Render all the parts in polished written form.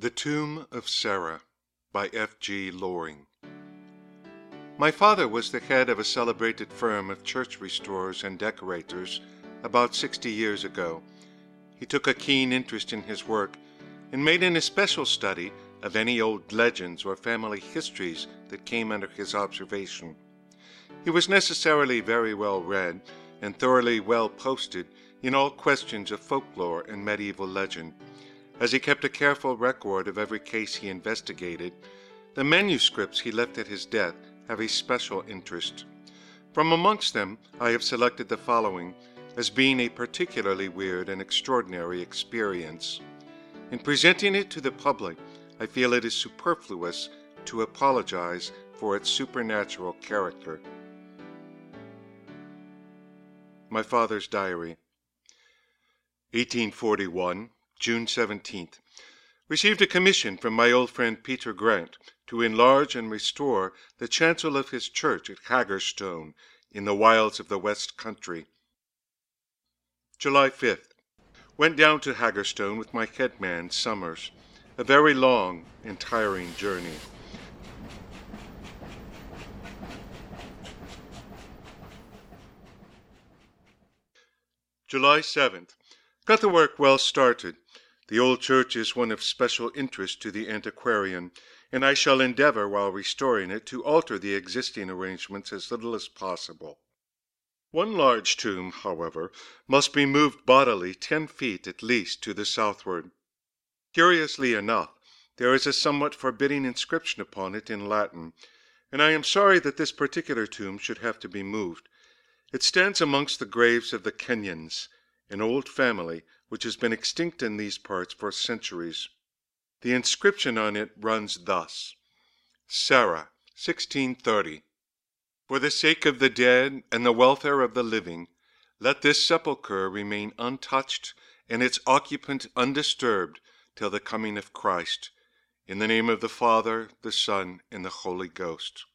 The Tomb of Sarah by F.G. Loring. My father was the head of a celebrated firm of church restorers and decorators about 60 years ago. He took a keen interest in his work and made an especial study of any old legends or family histories that came under his observation. He was necessarily very well read and thoroughly well posted in all questions of folklore and medieval legend. As he kept a careful record of every case he investigated, the manuscripts he left at his death have a special interest. From amongst them, I have selected the following as being a particularly weird and extraordinary experience. In presenting it to the public, I feel it is superfluous to apologize for its supernatural character. My father's diary. 1841, June 17th. Received a commission from my old friend Peter Grant to enlarge and restore the chancel of his church at Hagerstone in the wilds of the West Country. July 5th. Went down to Hagerstone with my headman, Summers. A very long and tiring journey. July 7th. Got the work well started. The old church is one of special interest to the antiquarian, and I shall endeavor, while restoring it, to alter the existing arrangements as little as possible. One large tomb, however, must be moved bodily 10 feet at least to the southward. Curiously enough, there is a somewhat forbidding inscription upon it in Latin, and I am sorry that this particular tomb should have to be moved. It stands amongst the graves of the Kenyans, an old family which has been extinct in these parts for centuries. The inscription on it runs thus: Sarah, 1630. For the sake of the dead and the welfare of the living, let this sepulchre remain untouched and its occupant undisturbed till the coming of Christ. In the name of the Father, the Son, and the Holy Ghost.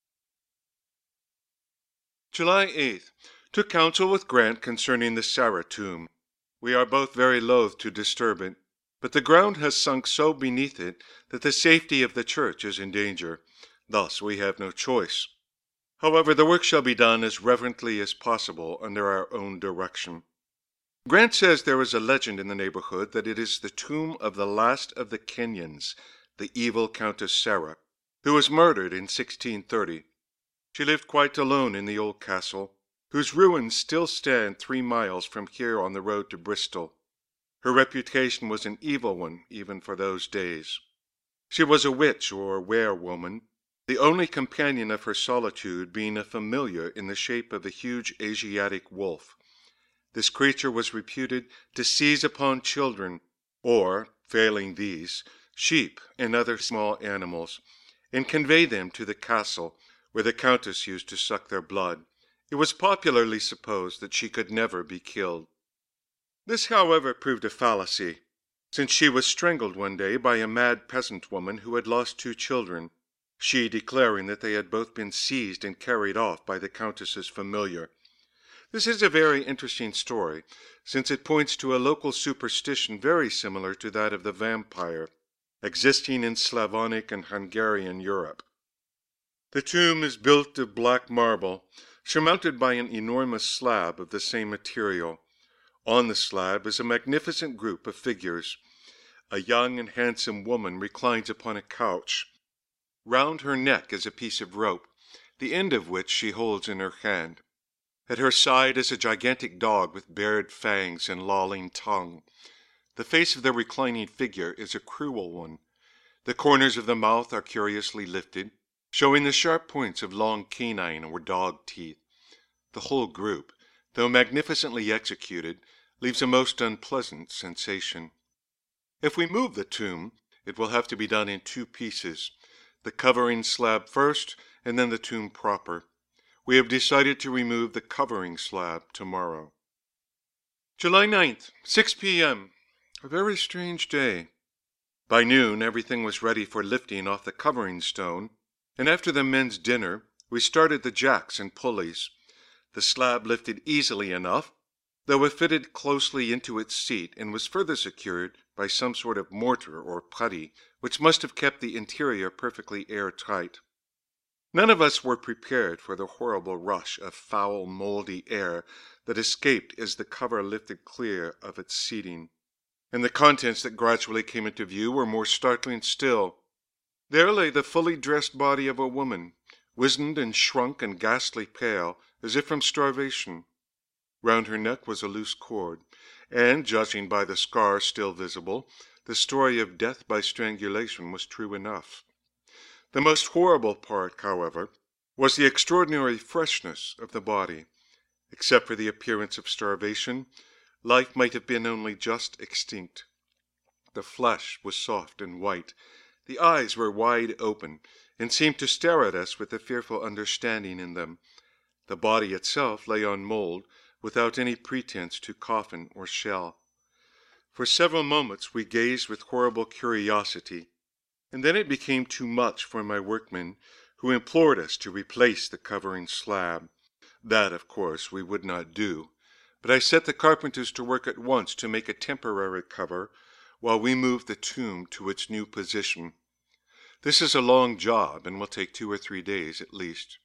July 8th. Took counsel with Grant concerning the Sarah tomb. We are both very loath to disturb it, but the ground has sunk so beneath it that the safety of the church is in danger. Thus we have no choice. However, the work shall be done as reverently as possible under our own direction. Grant says there is a legend in the neighborhood that it is the tomb of the last of the Kenyans, the evil Countess Sarah, who was murdered in 1630. She lived quite alone in the old castle, whose ruins still stand 3 miles from here on the road to Bristol. Her reputation was an evil one even for those days. She was a witch or were-woman, the only companion of her solitude being a familiar in the shape of a huge Asiatic wolf. This creature was reputed to seize upon children, or, failing these, sheep and other small animals, and convey them to the castle, where the Countess used to suck their blood. It was popularly supposed that she could never be killed. This, however, proved a fallacy, since she was strangled one day by a mad peasant woman who had lost 2 children, she declaring that they had both been seized and carried off by the Countess's familiar. This is a very interesting story, since it points to a local superstition very similar to that of the vampire, existing in Slavonic and Hungarian Europe. The tomb is built of black marble, surmounted by an enormous slab of the same material. On the slab is a magnificent group of figures. A young and handsome woman reclines upon a couch. Round her neck is a piece of rope, the end of which she holds in her hand. At her side is a gigantic dog with bared fangs and lolling tongue. The face of the reclining figure is a cruel one. The corners of the mouth are curiously lifted, showing the sharp points of long canine or dog teeth. The whole group, though magnificently executed, leaves a most unpleasant sensation. If we move the tomb, it will have to be done in 2 pieces, the covering slab first, and then the tomb proper. We have decided to remove the covering slab tomorrow. July 9th, 6 p.m. A very strange day. By noon, everything was ready for lifting off the covering stone, and after the men's dinner, we started the jacks and pulleys. The slab lifted easily enough, though it fitted closely into its seat and was further secured by some sort of mortar or putty, which must have kept the interior perfectly airtight. None of us were prepared for the horrible rush of foul, moldy air that escaped as the cover lifted clear of its seating, and the contents that gradually came into view were more startling still. There lay the fully dressed body of a woman, wizened and shrunk and ghastly pale, as if from starvation. Round her neck was a loose cord, and, judging by the scar still visible, the story of death by strangulation was true enough. The most horrible part, however, was the extraordinary freshness of the body. Except for the appearance of starvation, life might have been only just extinct. The flesh was soft and white. The eyes were wide open, and seemed to stare at us with a fearful understanding in them. The body itself lay on mold, without any pretense to coffin or shell. For several moments we gazed with horrible curiosity, and then it became too much for my workmen, who implored us to replace the covering slab. That, of course, we would not do, but I set the carpenters to work at once to make a temporary cover while we moved the tomb to its new position. This is a long job and will take 2 or 3 days at least.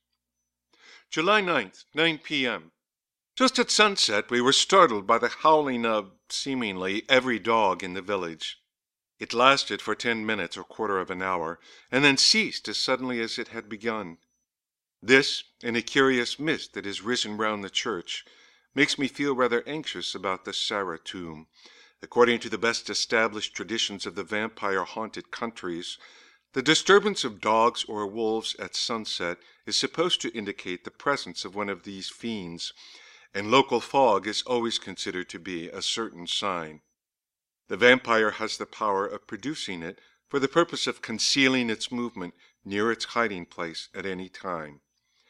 July 9th, 9 p.m. Just at sunset, we were startled by the howling of, seemingly, every dog in the village. It lasted for 10 minutes or quarter of an hour, and then ceased as suddenly as it had begun. This, and a curious mist that has risen round the church, makes me feel rather anxious about the Sarah tomb. According to the best established traditions of the vampire-haunted countries, the disturbance of dogs or wolves at sunset is supposed to indicate the presence of one of these fiends, and local fog is always considered to be a certain sign. The vampire has the power of producing it for the purpose of concealing its movement near its hiding place at any time.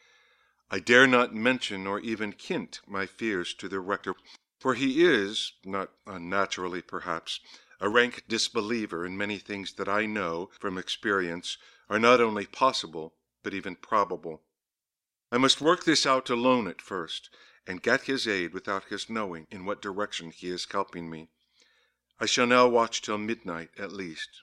I dare not mention or even hint my fears to the rector, for he is, not unnaturally perhaps, a rank disbeliever in many things that I know from experience are not only possible, but even probable. I must work this out alone at first, and get his aid without his knowing in what direction he is helping me. I shall now watch till midnight at least.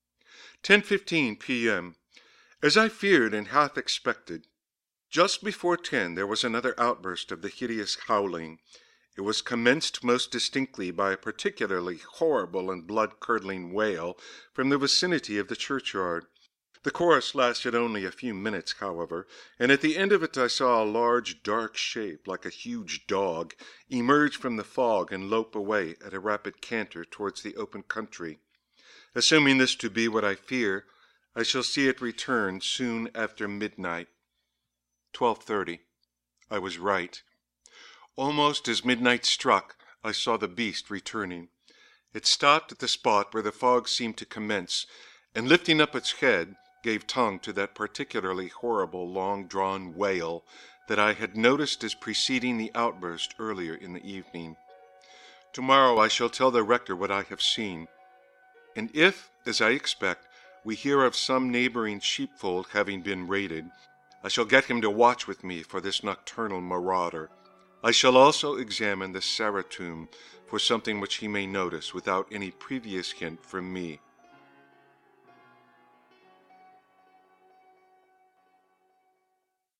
10:15 p.m. As I feared and half expected, just before 10 there was another outburst of the hideous howling. It was commenced most distinctly by a particularly horrible and blood-curdling wail from the vicinity of the churchyard. The chorus lasted only a few minutes, however, and at the end of it I saw a large, dark shape, like a huge dog, emerge from the fog and lope away at a rapid canter towards the open country. Assuming this to be what I fear, I shall see it return soon after midnight. 12:30. I was right. Almost as midnight struck, I saw the beast returning. It stopped at the spot where the fog seemed to commence, and lifting up its head, gave tongue to that particularly horrible long-drawn wail that I had noticed as preceding the outburst earlier in the evening. Tomorrow I shall tell the rector what I have seen, and if, as I expect, we hear of some neighboring sheepfold having been raided, I shall get him to watch with me for this nocturnal marauder. I shall also examine the Sarah tomb for something which he may notice without any previous hint from me.